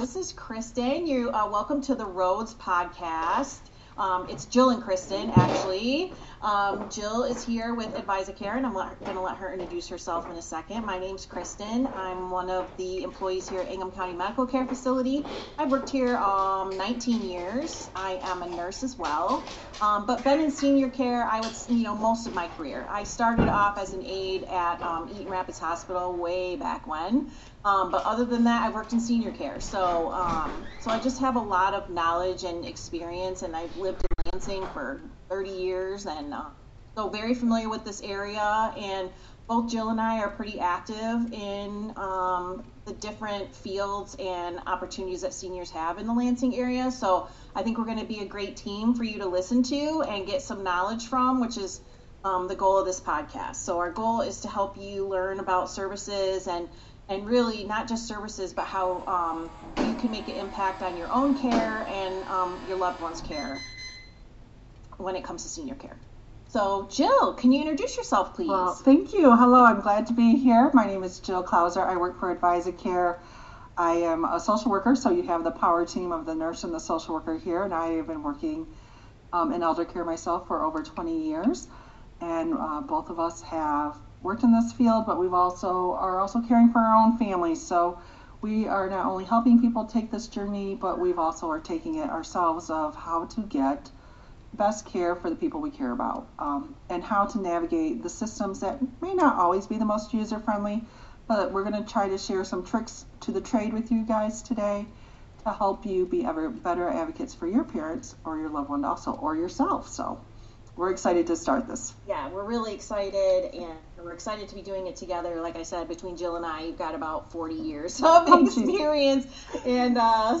This is Kristen. Welcome to the Roads podcast. It's Jill and Kristen, actually. Jill is here with AdvisaCare, and I'm going to let her introduce herself in a second. My name's Kristen. I'm one of the employees here at Ingham County Medical Care Facility. I've worked here 19 years. I am a nurse as well, but been in senior care, most of my career. I started off as an aide at Eaton Rapids Hospital way back when. But other than that, I've worked in senior care. So I just have a lot of knowledge and experience, and I've lived in Lansing for 30 years, and so very familiar with this area. And both Jill and I are pretty active in the different fields and opportunities that seniors have in the Lansing area. So I think we're going to be a great team for you to listen to and get some knowledge from, which is the goal of this podcast. So our goal is to help you learn about services and really not just services, but how you can make an impact on your own care and your loved one's care when it comes to senior care. So, Jill, can you introduce yourself, please? Well, thank you. Hello, I'm glad to be here. My name is Jill Klauser. I work for AdvisaCare. I am a social worker, so you have the power team of the nurse and the social worker here, and I have been working in elder care myself for over 20 years, and both of us have worked in this field, but are also caring for our own families. So we are not only helping people take this journey, but we've also are taking it ourselves of how to get best care for the people we care about, and how to navigate the systems that may not always be the most user friendly, but we're going to try to share some tricks to the trade with you guys today to help you be ever better advocates for your parents or your loved one also, or yourself. So we're excited to start this. Yeah, we're really excited, and we're excited to be doing it together. Like I said, between Jill and I, you've got about 40 years of experience, and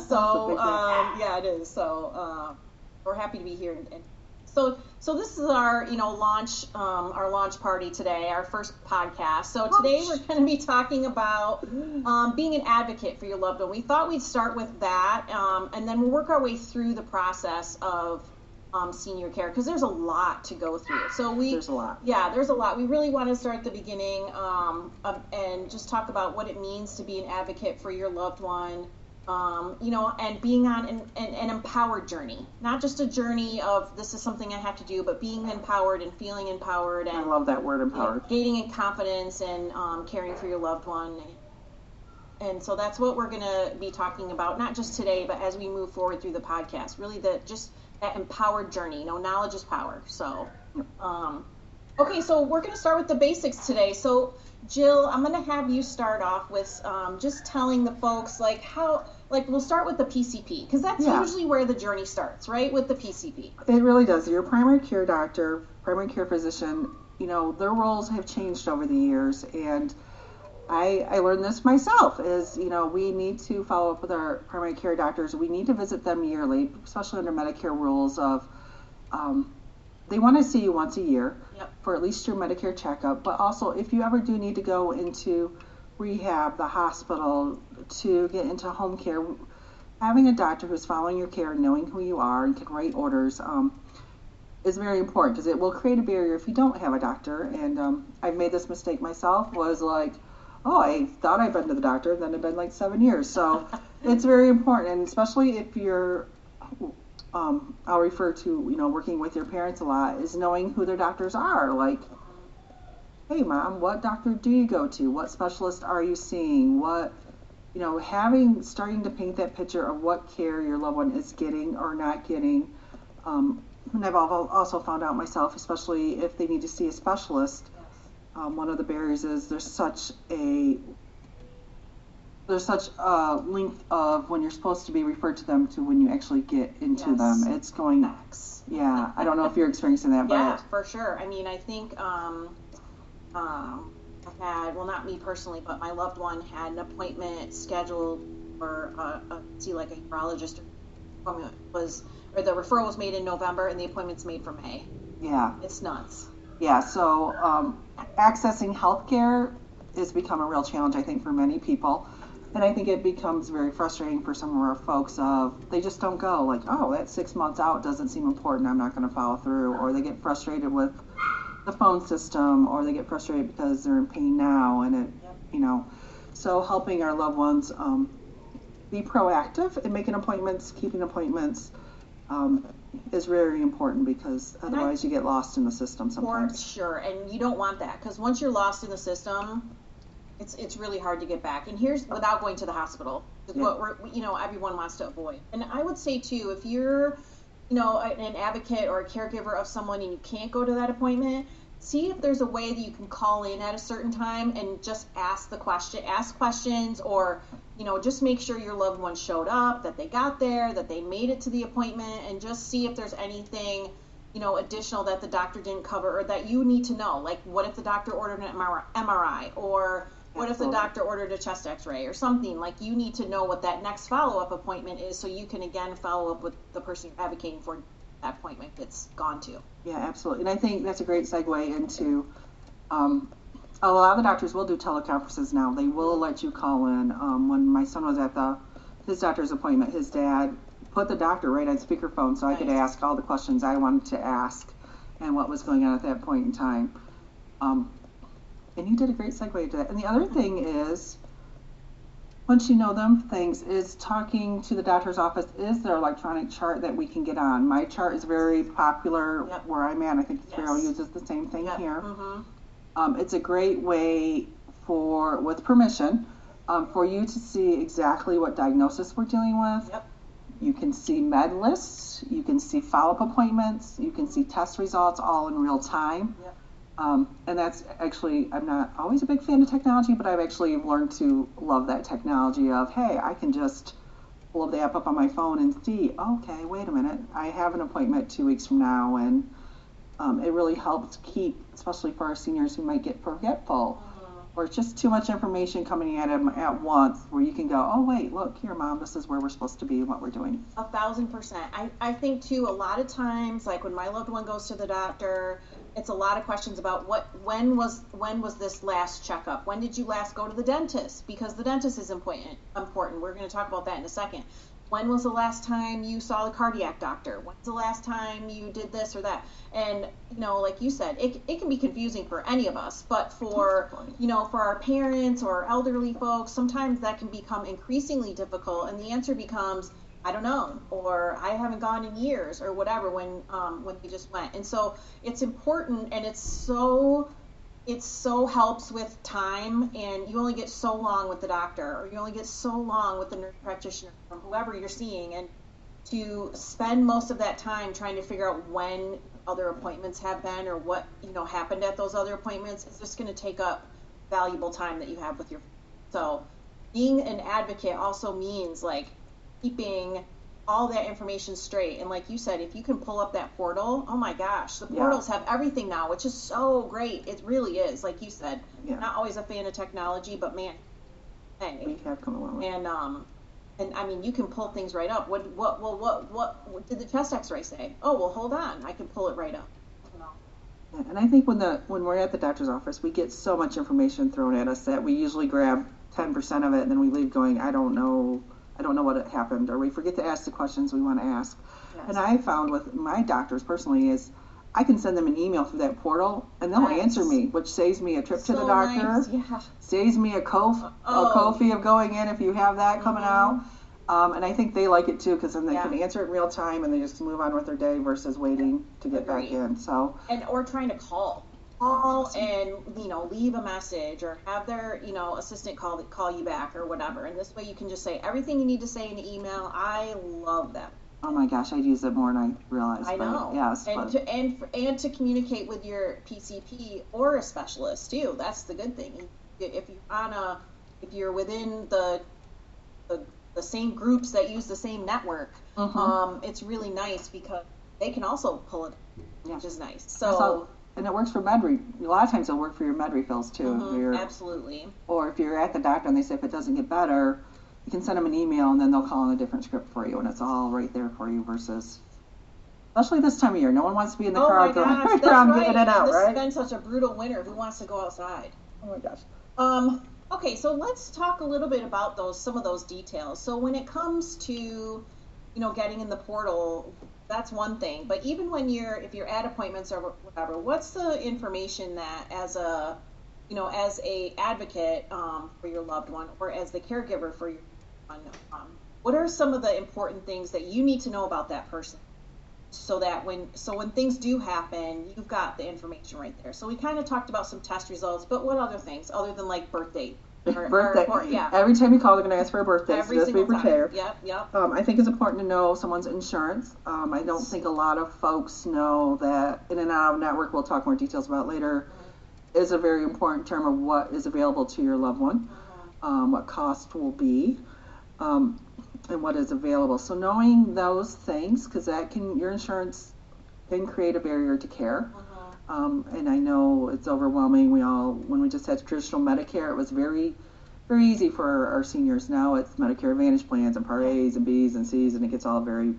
yeah, it is. So we're happy to be here. And so this is our launch party today, our first podcast. So today we're going to be talking about being an advocate for your loved one. We thought we'd start with that, and then we'll work our way through the process of senior care, because there's a lot to go through. There's a lot. Yeah, there's a lot. We really want to start at the beginning and just talk about what it means to be an advocate for your loved one, and being on an empowered journey. Not just a journey of this is something I have to do, but being empowered and feeling empowered. And I love that word, empowered. Gaining in confidence and caring for your loved one. And so that's what we're going to be talking about, not just today, but as we move forward through the podcast. Really that empowered journey. Knowledge is power. So, okay, so we're going to start with the basics today. So, Jill, I'm going to have you start off with just telling the folks we'll start with the PCP, because that's usually where the journey starts, right? With the PCP. It really does. Your primary care doctor, primary care physician, their roles have changed over the years, and I learned this myself is, we need to follow up with our primary care doctors. We need to visit them yearly, especially under Medicare rules of, they want to see you once a year for at least your Medicare checkup. But also, if you ever do need to go into rehab, the hospital, to get into home care, having a doctor who's following your care, knowing who you are and can write orders, is very important, because it will create a barrier if you don't have a doctor. And I've made this mistake myself, was like, I thought I'd been to the doctor, then it'd been like 7 years. So it's very important, and especially if you're, I'll refer to, working with your parents a lot, is knowing who their doctors are. Like, hey, Mom, what doctor do you go to? What specialist are you seeing? What, starting to paint that picture of what care your loved one is getting or not getting. And I've also found out myself, especially if they need to see a specialist, one of the barriers is there's such a length of when you're supposed to be referred to them to when you actually get into them. It's going, Facts. Yeah. I don't know if you're experiencing that, but yeah, for sure. I mean, I think I had, well, not me personally, but my loved one had an appointment scheduled for see like a urologist. The referral was made in November and the appointment's made for May. Yeah, it's nuts. Yeah, so accessing healthcare has become a real challenge, I think, for many people. And I think it becomes very frustrating for some of our folks of, they just don't go, like, that 6 months out doesn't seem important, I'm not going to follow through. Or they get frustrated with the phone system, or they get frustrated because they're in pain now. And so helping our loved ones be proactive in making appointments, keeping appointments is very important, because otherwise you get lost in the system sometimes. For sure, and you don't want that, because once you're lost in the system, it's really hard to get back. And here's, without going to the hospital, what everyone wants to avoid. And I would say too, if you're an advocate or a caregiver of someone and you can't go to that appointment, see if there's a way that you can call in at a certain time and just ask questions, or just make sure your loved one showed up, that they got there, that they made it to the appointment, and just see if there's anything additional that the doctor didn't cover, or that you need to know. Like, what if the doctor ordered an MRI, or what if the doctor ordered a chest x-ray or something? Like, you need to know what that next follow-up appointment is, so you can again follow up with the person you're advocating for that appointment gets gone to. Yeah, absolutely. And I think that's a great segue into a lot of the doctors will do teleconferences now. They will let you call in. When my son was at his doctor's appointment, his dad put the doctor right on speakerphone, so I could ask all the questions I wanted to ask and what was going on at that point in time. And you did a great segue to that. And the other thing is, once you know them things, is talking to the doctor's office. Is there electronic chart that we can get on? My chart is very popular where I'm at. I think Carol uses the same thing here. Mm-hmm. It's a great way with permission, for you to see exactly what diagnosis we're dealing with. Yep. You can see med lists, you can see follow-up appointments, you can see test results all in real time. Yep. And that's actually, I'm not always a big fan of technology, but I've actually learned to love that technology of, hey, I can just pull the app up on my phone and see, okay, wait a minute, I have an appointment 2 weeks from now. And it really helps keep, especially for our seniors who might get forgetful, or it's just too much information coming at them at once, where you can go, oh, wait, look here, Mom, this is where we're supposed to be and what we're doing. 1,000%. I think, too, a lot of times, like when my loved one goes to the doctor, it's a lot of questions about when was this last checkup? When did you last go to the dentist? Because the dentist is important. We're going to talk about that in a second. When was the last time you saw the cardiac doctor? When's the last time you did this or that? And, like you said, it can be confusing for any of us, but for our parents or elderly folks, sometimes that can become increasingly difficult, and the answer becomes, I don't know, or I haven't gone in years, or whatever, when you just went. And so it's important, and it so helps with time, and you only get so long with the doctor, or you only get so long with the nurse practitioner, or whoever you're seeing, and to spend most of that time trying to figure out when other appointments have been, or what happened at those other appointments, is just going to take up valuable time that you have with your. So being an advocate also means like keeping all that information straight. And like you said, if you can pull up that portal, oh my gosh, the portals have everything now, which is so great. It really is. Like you said, not always a fan of technology, but man, hey, we have come a long way. And I mean, you can pull things right up. What did the chest x-ray say? Oh, well, hold on, I can pull it right up. Yeah, and I think when we're at the doctor's office, we get so much information thrown at us that we usually grab 10% of it, and then we leave going, I don't know what happened, or we forget to ask the questions we want to ask. Yes. And I found with my doctors personally is I can send them an email through that portal, and they'll answer me, which saves me a trip to the doctor, saves me a co-fee of going in if you have that coming out. And I think they like it too, because then they can answer it in real time, and they just move on with their day versus waiting to get back in. So or trying to call and leave a message, or have their assistant call you back, or whatever. And this way you can just say everything you need to say in the email. I love that. Oh my gosh, I'd use it more than I realized. I know. Yes, and to communicate with your PCP or a specialist too. That's the good thing. If you're within the same groups that use the same network, it's really nice because they can also pull it, which is nice. So. And it works for a lot of times it'll work for your med refills too. Absolutely. Or if you're at the doctor and they say if it doesn't get better, you can send them an email and then they'll call in a different script for you, and it's all right there for you versus, especially this time of year, no one wants to be in the car going around getting it out, this right? This has been such a brutal winter. Who wants to go outside? Oh my gosh. Okay, so let's talk a little bit about some of those details. So when it comes to, getting in the portal, that's one thing. But even if you're at appointments or whatever, what's the information that as a advocate for your loved one, or as the caregiver for your one, what are some of the important things that you need to know about that person, so that when things do happen, you've got the information right there. So we kind of talked about some test results, but what other things other than like birth date? Yeah. Every time you call, they're going to ask for a birthday. Every so just be prepared. Time. Yep. I think it's important to know someone's insurance. I don't think a lot of folks know that in and out of network, we'll talk more details about later, is a very important term of what is available to your loved one, what cost will be, and what is available. So knowing those things, because your insurance can create a barrier to care. And I know it's overwhelming. When we just had traditional Medicare, it was very, very easy for our seniors. Now it's Medicare Advantage plans and Part A's and B's and C's, and it gets all very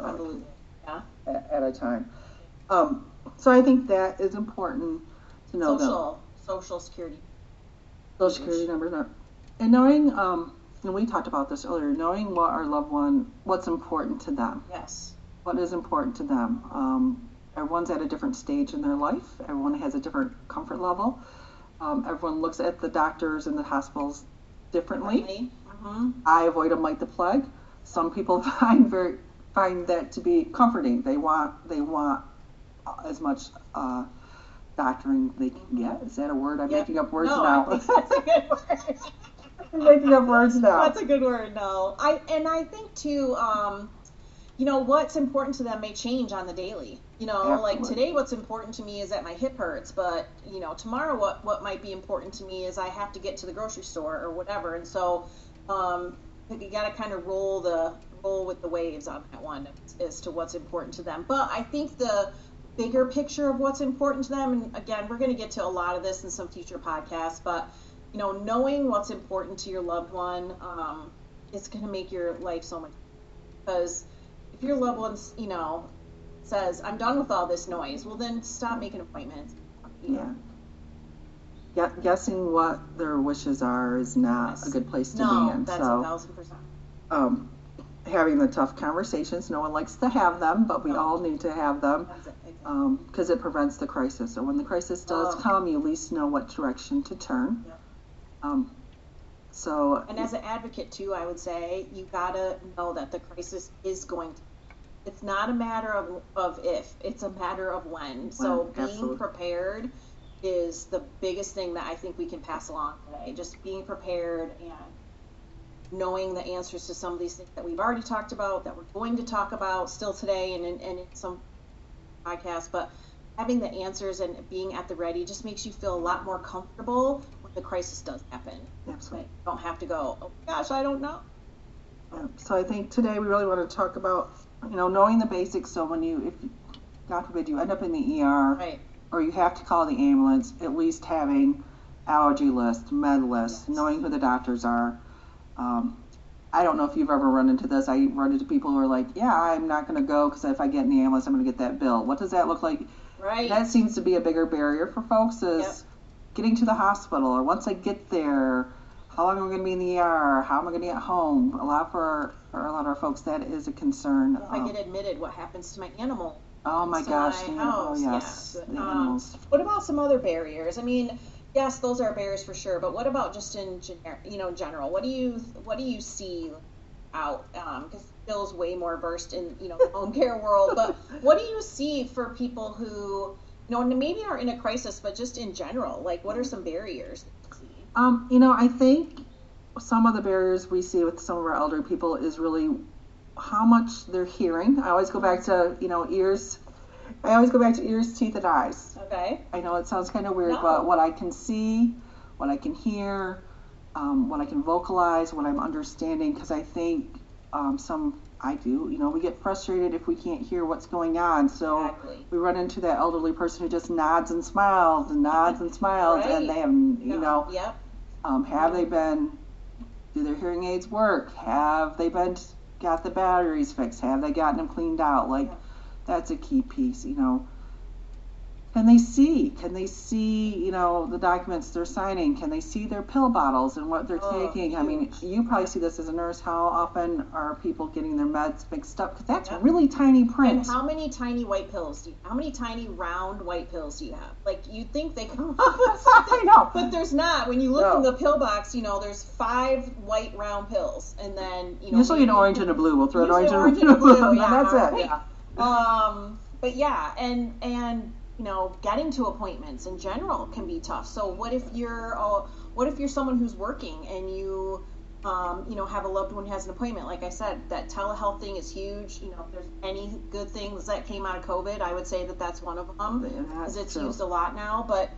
at a time. So I think that is important to know. Social Security. Social Security numbers. And knowing, and we talked about this earlier, knowing what's important to them. Yes. What is important to them. Everyone's at a different stage in their life. Everyone has a different comfort level. Everyone looks at the doctors and the hospitals differently. I avoid them like the plague. Some people find that to be comforting. They want as much doctoring they can get. Is that a word? I'm making up words now. I think that's a good word. I'm making up words now. That's a good word. No, I think too. What's important to them may change on the daily. Absolutely. Like today, what's important to me is that my hip hurts, but tomorrow, what might be important to me is I have to get to the grocery store or whatever. And so, you got to kind of roll with the waves on that one as to what's important to them. But I think the bigger picture of what's important to them, and again, we're going to get to a lot of this in some future podcasts, but knowing what's important to your loved one, it's going to make your life so much, because if your loved one, says, I'm done with all this noise, well, then stop making appointments. Yeah. Guessing what their wishes are is not a good place to be in. That's 1,000%. Having the tough conversations, no one likes to have them, but we all need to have them, because it prevents the crisis. So when the crisis does come, you at least know what direction to turn. And as an advocate too, I would say you gotta know that the crisis is going to. It's not a matter of if, it's a matter of when. So being prepared is the biggest thing that I think we can pass along today. Just being prepared and knowing the answers to some of these things that we've already talked about, that we're going to talk about still today and in some podcasts, but having the answers and being at the ready just makes you feel a lot more comfortable when the crisis does happen. Absolutely. You don't have to go, oh gosh, I don't know. So I think today we really want to talk about knowing the basics. So if God forbid you end up in the ER, right, or you have to call the ambulance, at least having allergy list, med list, knowing who the doctors are. I don't know if you've ever run into this. I run into people who are like, yeah, I'm not going to go because if I get in the ambulance, I'm going to get that bill. What does that look like? Right. That seems to be a bigger barrier for folks is getting to the hospital, or once I get there, how long am I going to be in the ER? How am I going to get home? For a lot of our folks, that is a concern. If I get admitted, what happens to my animal? Oh my gosh! House? Yes. The animals. What about some other barriers? I mean, yes, those are barriers for sure. But what about just in general? What do you see out? Because Bill's way more versed in the home care world. But what do you see for people who maybe are in a crisis, but just in general? Like, what are some barriers that you see? I think some of the barriers we see with some of our elderly people is really how much they're hearing. I always go back to, ears. I always go back to ears, teeth, and eyes. Okay. I know it sounds kind of weird, but what I can see, what I can hear, what I can vocalize, what I'm understanding, because I think we get frustrated if we can't hear what's going on. So we run into that elderly person who just nods and smiles and nods and smiles, right. And they have, have they been, do their hearing aids work? Have they got the batteries fixed? Have they gotten them cleaned out? That's a key piece, And can they see? Can they see, the documents they're signing? Can they see their pill bottles and what they're taking? Huge. I mean, you probably see this as a nurse. How often are people getting their meds mixed up? Because that's really tiny print. And how many tiny white pills how many tiny round white pills do you have? Like, you'd think they come up with something. I know. But there's not. When you look in the pill box, there's 5 white round pills. And then, usually an orange and a blue. We'll throw an orange and a blue. and Yeah, that's right. it. Yeah. But yeah, and getting to appointments in general can be tough. So what if you're someone who's working and you have a loved one who has an appointment? Like I said, that telehealth thing is huge. If there's any good things that came out of COVID, I would say that that's one of them, because it's used a lot now. But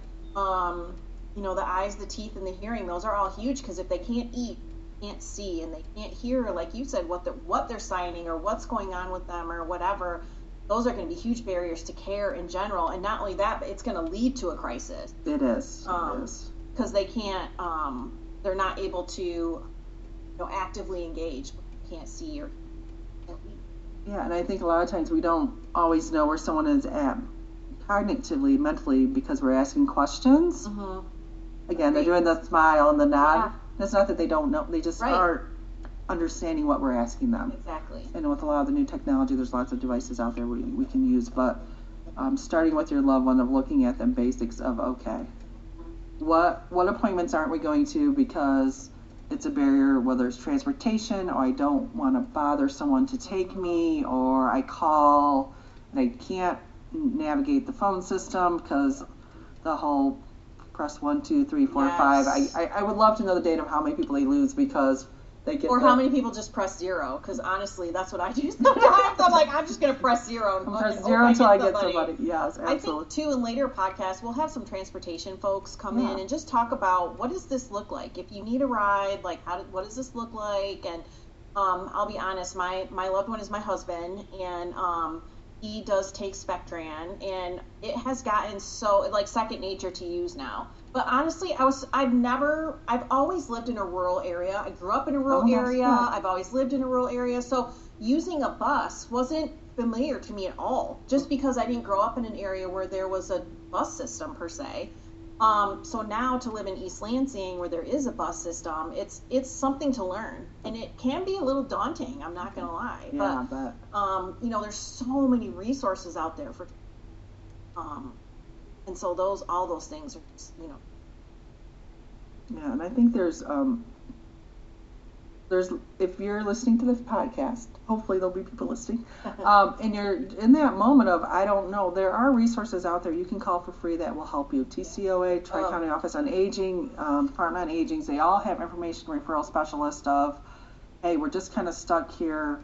the eyes, the teeth, and the hearing, those are all huge, because if they can't eat, can't see, and they can't hear, like you said, what they're signing or what's going on with them or whatever, those are going to be huge barriers to care in general. And not only that, but it's going to lead to a crisis. It is. Because they can't, they're not able to, actively engage. Can't see or can't eat. Yeah, and I think a lot of times we don't always know where someone is at cognitively, mentally, because we're asking questions. Mm-hmm. Again, they're doing the smile and the nod. Yeah. It's not that they don't know, they just aren't understanding what we're asking them. Exactly. And with a lot of the new technology, there's lots of devices out there we can use, but starting with your loved one, of looking at them basics of, okay, what appointments aren't we going to because it's a barrier, whether it's transportation, or I don't want to bother someone to take me, or I call and I can't navigate the phone system because the whole press 1, 2, 3, 4, 5. I would love to know the date of how many people they lose because they get how many people just press 0, because honestly, that's what I do sometimes. I'm like, I'm just going to press 0. And press 0 until I get somebody. Yes, absolutely. I think, too, in later podcasts, we'll have some transportation folks come in and just talk about, what does this look like? If you need a ride, like, what does this look like? And I'll be honest, my loved one is my husband, and he does take Spectran, and it has gotten so, like, second nature to use now. But honestly, I've always lived in a rural area. I grew up in a rural area. Yeah. I've always lived in a rural area. So using a bus wasn't familiar to me at all, just because I didn't grow up in an area where there was a bus system per se. So now to live in East Lansing, where there is a bus system, it's something to learn, and it can be a little daunting. I'm not gonna lie. Yeah, but there's so many resources out there for, and so all those things are just, Yeah, and I think there's if you're listening to this podcast, hopefully there'll be people listening, and you're in that moment of, I don't know, there are resources out there you can call for free that will help you. TCOA, Tri-County Office on Aging, Department on Aging, they all have information referral specialists of, hey, we're just kind of stuck here.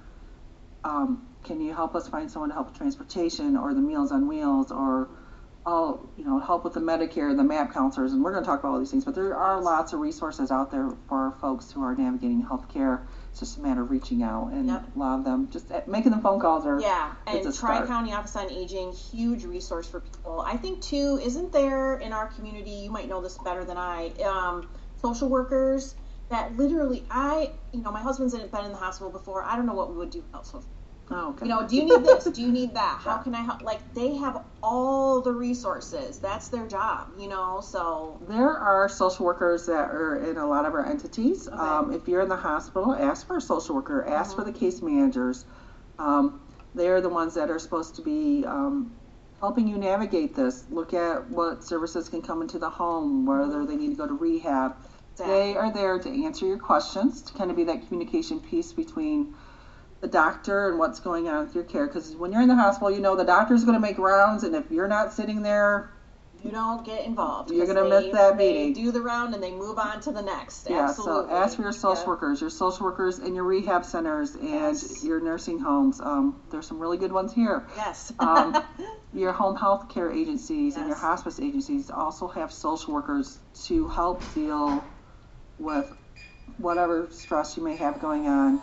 Can you help us find someone to help with transportation or the Meals on Wheels, or help with the Medicare, the MAP counselors, and we're going to talk about all these things, but there are lots of resources out there for folks who are navigating healthcare. It's just a matter of reaching out, and a lot of them, just making them phone calls and Tri-County Office on Aging, huge resource for people. I think, too, isn't there in our community, you might know this better than I, social workers that literally, my husband's been in the hospital before. I don't know what we would do without social. Oh, okay. Do you need this? Do you need that? How can I help? Like, they have all the resources. That's their job, so. There are social workers that are in a lot of our entities. Okay. If you're in the hospital, ask for a social worker. Ask for the case managers. They're the ones that are supposed to be helping you navigate this. Look at what services can come into the home, whether they need to go to rehab. Exactly. They are there to answer your questions, to kind of be that communication piece between the doctor and what's going on with your care, because when you're in the hospital, the doctor's going to make rounds, and if you're not sitting there, you don't get involved. You're going to miss that meeting. They do the round and they move on to the next. Yeah, absolutely. So ask for your social workers in your rehab centers and your nursing homes. There's some really good ones here. Yes. Your home health care agencies and your hospice agencies also have social workers to help deal with whatever stress you may have going on.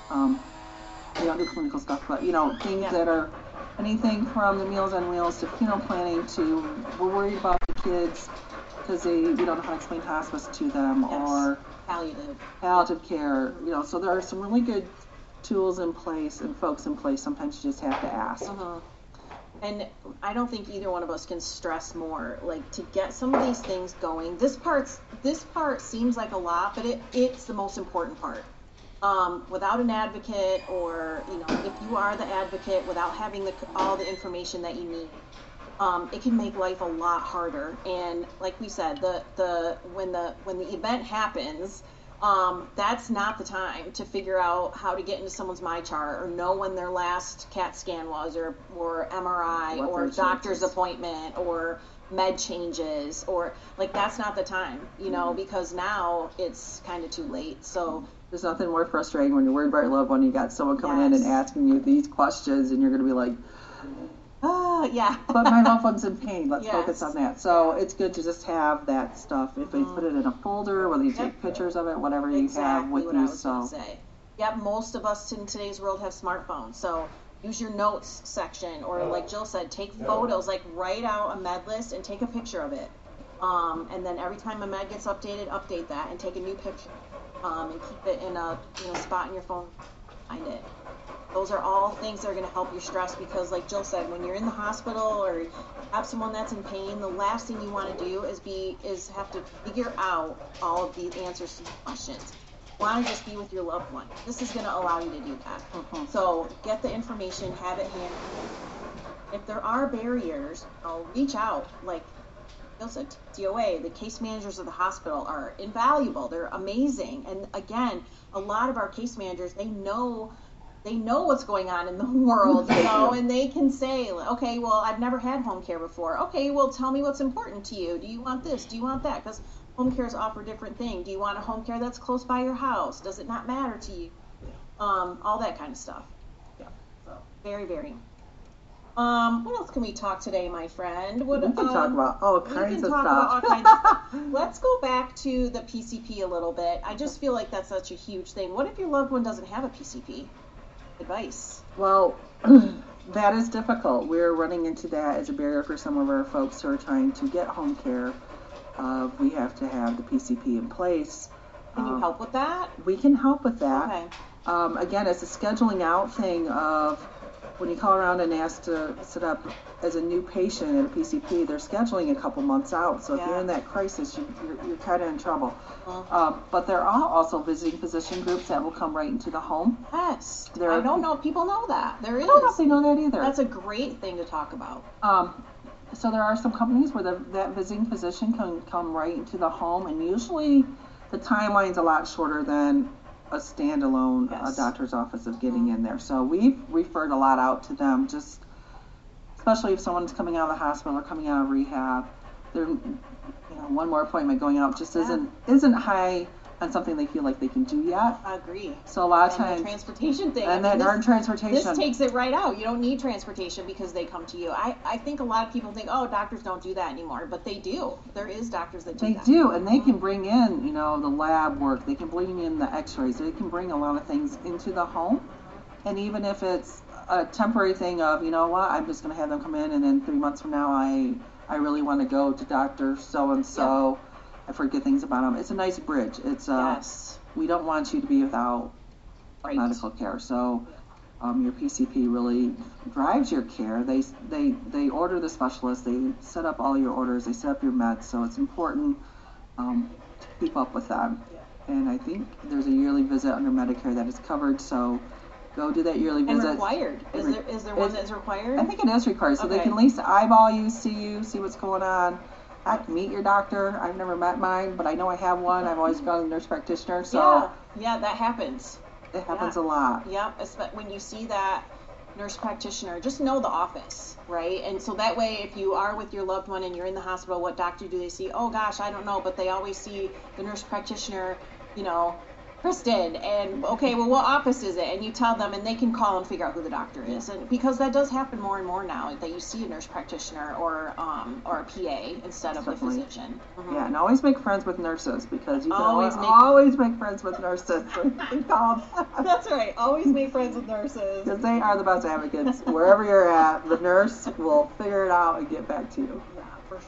We don't do clinical stuff, but things that are anything from the Meals on Wheels to funeral planning to, we're worried about the kids because we don't know how to explain hospice to them, or palliative care. So there are some really good tools in place and folks in place. Sometimes you just have to ask. And I don't think either one of us can stress more, like, to get some of these things going. This part seems like a lot, but it's the most important part. Without an advocate, or, you know, if you are the advocate, without having all the information that you need, it can make life a lot harder. And like we said, when the event happens, that's not the time to figure out how to get into someone's MyChart, or know when their last CAT scan was, or MRI, or doctor's appointment, or med changes, or, like, that's not the time, you know, because now it's kind of too late. So there's nothing more frustrating when you're worried about your loved one. You got someone coming in and asking you these questions, and you're going to be like, yeah. But my loved one's in pain. Let's focus on that. So it's good to just have that stuff. If you put it in a folder, whether you take pictures of it, whatever you have with you. Yep, most of us in today's world have smartphones. So use your notes section, or, like Jill said, take photos. Like, write out a med list and take a picture of it. And then every time a med gets updated, update that and take a new picture. And keep it in a spot in your phone. Find it. Those are all things that are going to help your stress, because, like Jill said, when you're in the hospital or have someone that's in pain, the last thing you want to do is have to figure out all of the answers to the questions. You want to just be with your loved one. This is going to allow you to do that. So get the information, have it handy. If there are barriers, reach out. Like Jill said, DOA, the case managers of the hospital are invaluable. They're amazing. And again, a lot of our case managers, they know what's going on in the world, you know, and they can say, okay, well, I've never had home care before. Okay, well, tell me what's important to you. Do you want this? Do you want that? Because home cares offer different things. Do you want a home care that's close by your house? Does it not matter to you? All that kind of stuff. Yeah. So very, very. What else can we talk today, my friend? We can talk about all kinds of stuff. Let's go back to the PCP a little bit. I just feel like that's such a huge thing. What if your loved one doesn't have a PCP? Advice. Well, that is difficult. We're running into that as a barrier for some of our folks who are trying to get home care. We have to have the PCP in place. Can you help with that? We can help with that. Okay. Again, it's a scheduling out thing of when you call around and ask to set up as a new patient at a PCP, they're scheduling a couple months out. So if you're in that crisis, you're kind of in trouble. But there are also visiting physician groups that will come right into the home. Yes. I don't know if people know that. There is. I don't know if they know that either. That's a great thing to talk about. So there are some companies where that visiting physician can come right into the home, and usually the timeline's a lot shorter than a standalone doctor's office of getting in there. So we've referred a lot out to them, just especially if someone's coming out of the hospital or coming out of rehab. They're, one more appointment going out just isn't high on something they feel like they can do yet. I agree. So a lot of times, the transportation thing. And transportation. This takes it right out. You don't need transportation because they come to you. I think a lot of people think, oh, doctors don't do that anymore, but they do. There is doctors that do that. They do, and they can bring in, the lab work. They can bring in the x-rays. They can bring a lot of things into the home. And even if it's a temporary thing of, I'm just going to have them come in, and then 3 months from now, I really want to go to Dr. So-and-so. Yep. I forget things about them. It's a nice bridge. It's we don't want you to be without medical care. So your PCP really drives your care. They order the specialist. They set up all your orders. They set up your meds. So it's important to keep up with them. Yeah. And I think there's a yearly visit under Medicare that is covered. So go do that yearly visit. And required. Is there one that's required? I think it is required. So they can at least eyeball you, see what's going on. Meet your doctor. I've never met mine, but I know I have one. I've always gone to a nurse practitioner. So yeah, that happens. It happens a lot. Yeah, when you see that nurse practitioner, just know the office, right? And so that way, if you are with your loved one and you're in the hospital, what doctor do they see? Oh gosh, I don't know, but they always see the nurse practitioner, Kristen, and okay, well, what office is it? And you tell them, and they can call and figure out who the doctor is. And because that does happen more and more now, that you see a nurse practitioner or a PA instead of a physician. Mm-hmm. Yeah, and always make friends with nurses, because you can always make friends with nurses. That's right. Always make friends with nurses, because they are the best advocates. Wherever you're at, the nurse will figure it out and get back to you. Yeah, for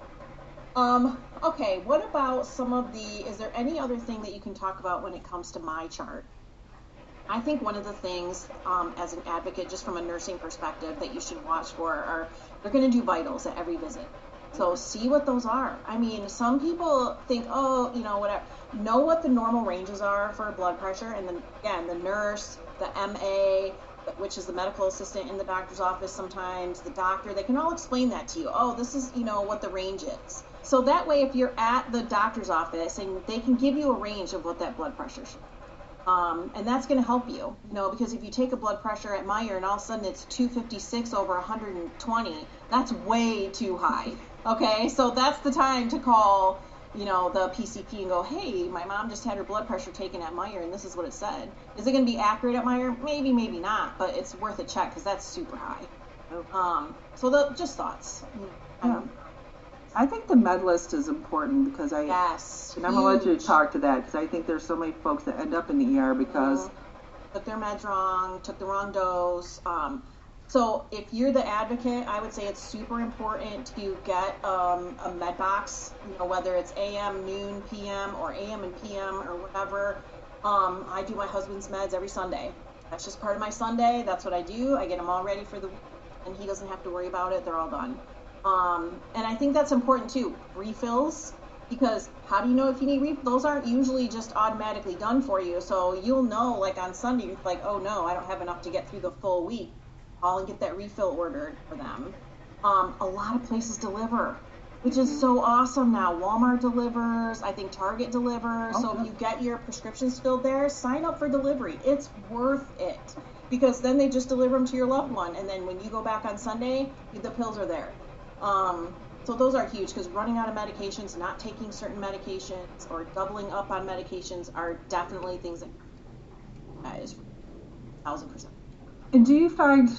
sure. Okay, what about is there any other thing that you can talk about when it comes to MyChart? I think one of the things as an advocate, just from a nursing perspective, that you should watch for are they're going to do vitals at every visit. So see what those are. I mean, some people think, oh, whatever. Know what the normal ranges are for blood pressure, and then again, the nurse, the MA, which is the medical assistant in the doctor's office, sometimes the doctor, they can all explain that to you. Oh, this is what the range is. So that way, if you're at the doctor's office, and they can give you a range of what that blood pressure should be. And that's going to help you, because if you take a blood pressure at Meijer and all of a sudden it's 256 over 120, that's way too high. Okay, so that's the time to call, the PCP and go, hey, my mom just had her blood pressure taken at Meijer and this is what it said. Is it going to be accurate at Meijer? Maybe, maybe not, but it's worth a check because that's super high. Just thoughts. Yeah. I think the med list is important because and I'm gonna let you talk to that because I think there's so many folks that end up in the ER because took their meds wrong, took the wrong dose. So if you're the advocate, I would say it's super important to get a med box, whether it's AM, noon, PM, or AM and PM or whatever. I do my husband's meds every Sunday. That's just part of my Sunday. That's what I do. I get them all ready for the week, and he doesn't have to worry about it. They're all done. And I think that's important too. Refills, because how do you know if you need refills? Those aren't usually just automatically done for you. So you'll know, like on Sunday, you're like, oh no, I don't have enough to get through the full week. I'll get that refill ordered for them. A lot of places deliver, which is so awesome now. Walmart delivers, I think Target delivers. Okay. So if you get your prescriptions filled there, sign up for delivery. It's worth it. Because then they just deliver them to your loved one. And then when you go back on Sunday, the pills are there. So those are huge because running out of medications, not taking certain medications, or doubling up on medications are definitely things that is 1,000%. And do you find,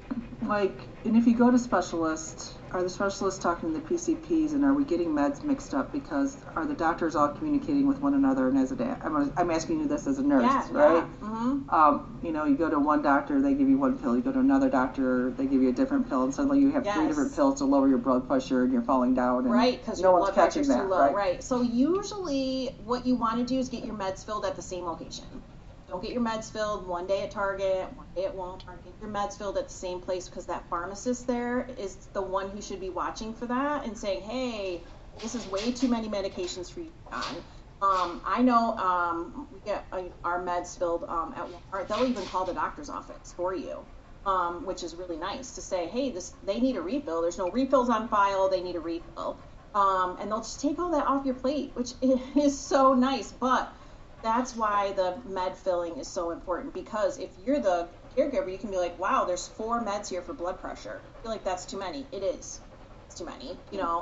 and if you go to specialists, are the specialists talking to the PCPs, and are we getting meds mixed up because are the doctors all communicating with one another? And I'm asking you this as a nurse, right? Yeah. Mm-hmm. You go to one doctor, they give you one pill. You go to another doctor, they give you a different pill, and suddenly you have 3 different pills to lower your blood pressure, and you're falling down. And right, because your blood pressure's too low. Right. So usually, what you want to do is get your meds filled at the same location. Don't get your meds filled one day at Target, one day at Walmart. Get your meds filled at the same place because that pharmacist there is the one who should be watching for that and saying, hey, this is way too many medications for you, John. I know we get our meds filled at Walmart. They'll even call the doctor's office for you, which is really nice to say, hey, they need a refill. There's no refills on file. They need a refill. And they'll just take all that off your plate, which is so nice. But that's why the med filling is so important, because if you're the caregiver, you can be like, wow, there's 4 meds here for blood pressure. I feel like that's too many. It is. It's too many,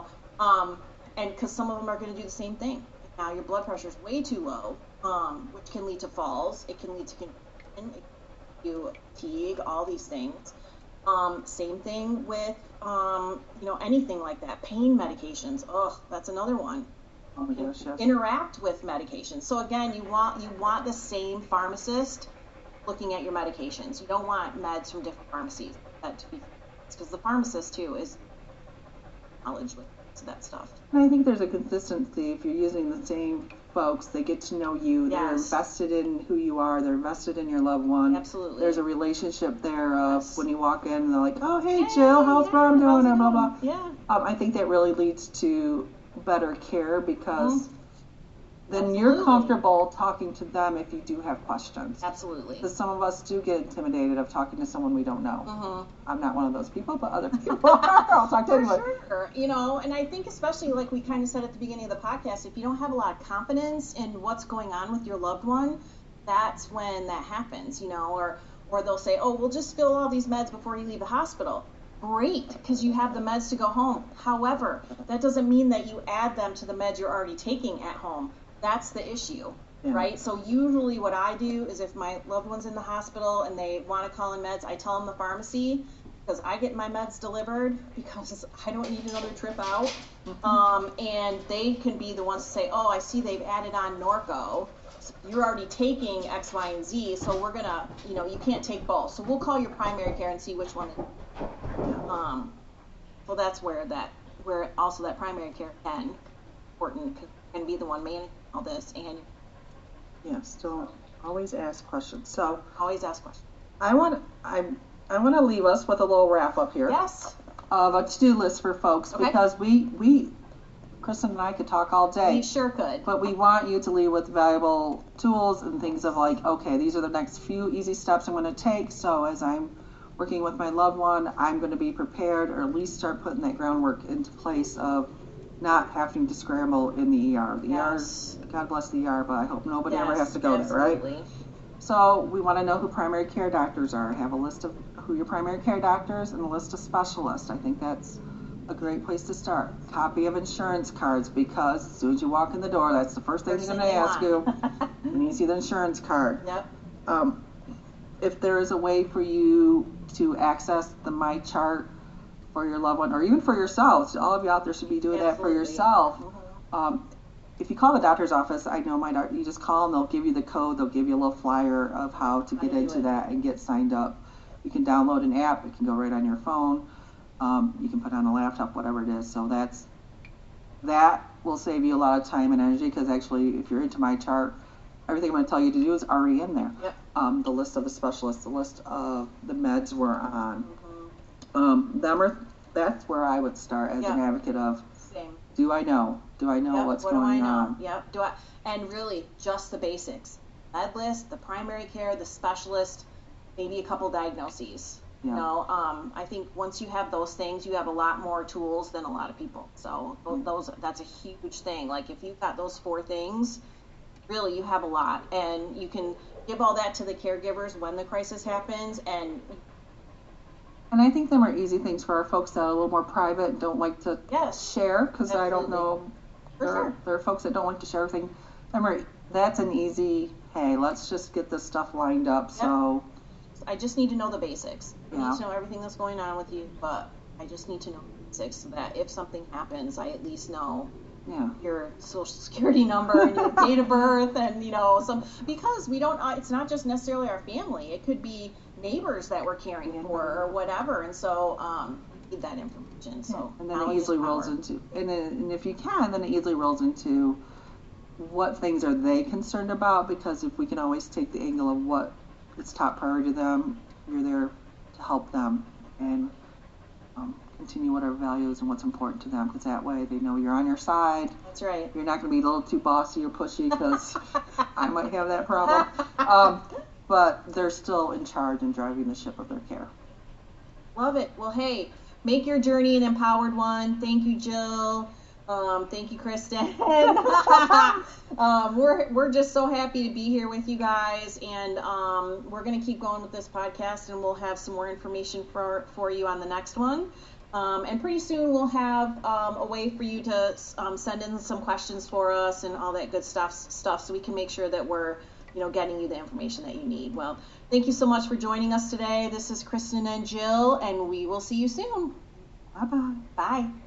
and because some of them are going to do the same thing. Now your blood pressure is way too low, which can lead to falls. It can lead to confusion. It can lead to fatigue, all these things. Same thing with, anything like that. Pain medications. That's another one. Oh my gosh, yes. Interact with medications. So again, you want the same pharmacist looking at your medications. You don't want meds from different pharmacies. That to be, because the pharmacist too is knowledge with that stuff. And I think there's a consistency. If you're using the same folks, they get to know you. They're invested in who you are. They're invested in your loved one. Absolutely. There's a relationship there of when you walk in, and they're like, oh, hey Jill, how's mom doing? And blah blah. Yeah. I think that really leads to better care because then you're comfortable talking to them if you do have questions. Absolutely. Because some of us do get intimidated of talking to someone we don't know. I'm not one of those people, but other people are. I'll talk to anyone. Sure. And I think especially like we kind of said at the beginning of the podcast, if you don't have a lot of confidence in what's going on with your loved one, that's when that happens, or they'll say, oh, we'll just fill all these meds before you leave the hospital. Great, because you have the meds to go home. However, that doesn't mean that you add them to the meds you're already taking at home. That's the issue, right? So usually what I do is if my loved one's in the hospital and they want to call in meds, I tell them the pharmacy, because I get my meds delivered because I don't need another trip out. And they can be the ones to say, oh, I see they've added on Norco. So you're already taking X, Y, and Z, so we're going to, you can't take both. So we'll call your primary care and see which one. So that's where also that primary care can be the one managing all this, and still Always ask questions. So Always ask questions. I want to leave us with a little wrap up here. Yes. Of a to-do list for folks, Okay. because we Kristen and I could talk all day. We sure could. But we want you to leave with valuable tools and things of like, okay, these are the next few easy steps I'm going to take. So as I'm working with my loved one, I'm going to be prepared, or at least start putting that groundwork into place of not having to scramble in the ER. The Yes. ER, God bless the ER, but I hope nobody ever Yes, has to go there, right? absolutely. So we want to know who primary care doctors are. Have a list of who your primary care doctors and a list of specialists. I think that's a great place to start. Copy of insurance cards, because as soon as you walk in the door, that's the first thing First they're thing going to they ask want. you. You need to see the insurance card. Yep. If there is a way for you to access the My Chart for your loved one, or even for yourselves, all of you out there should be doing that for Absolutely. yourself. Mhm. If you call the doctor's office, I know you just call them, they'll give you the code, they'll give you a little flyer of how to get do into it. that and get signed up. You can download an app, it can go right on your phone, you can put it on a laptop, whatever it is. So that will save you a lot of time and energy, because actually if you're into My Chart, everything I'm going to tell you to do is already in there. Yep. The list of the specialists, the list of the meds we're on. Mhm. That's where I would start as an Yep. advocate of, Same. do I know Yep, what's what do I going know? on? Yep. And really just the basics. Med list, the primary care, the specialist, maybe a couple diagnoses. Yeah. You know, I think once you have those things, you have a lot more tools than a lot of people. So that's a huge thing. Like if you've got those 4 things, really you have a lot, and you can give all that to the caregivers when the crisis happens. And I think them are easy things for our folks that are a little more private and don't like to Yes, share, because I don't know, for sure. there are folks that don't like to share everything. That's an easy, hey, let's just get this stuff lined up. So I just need to know the basics. I Yeah. need to know everything that's going on with you, but I just need to know the basics so that if something happens, I at least know yeah, your social security number and your date of birth, and because we don't, it's not just necessarily our family, it could be neighbors that we're caring for or whatever, and so we need that information. So and then it knowledge is easily rolls power. into, and if you can, then it easily rolls into what things are they concerned about, because if we can always take the angle of what is top priority to them, you're there to help them and continue whatever values and what's important to them, because that way they know you're on your side. That's right. You're not going to be a little too bossy or pushy, because I might have that problem. But they're still in charge and driving the ship of their care. Love it. Well, hey, make your journey an empowered one. Thank you, Jill. Thank you, Kristen. We're just so happy to be here with you guys, and we're going to keep going with this podcast, and we'll have some more information for you on the next one. And pretty soon we'll have a way for you to send in some questions for us and all that good stuff, so we can make sure that we're getting you the information that you need. Well, thank you so much for joining us today. This is Kristen and Jill, and we will see you soon. Bye-bye. Bye.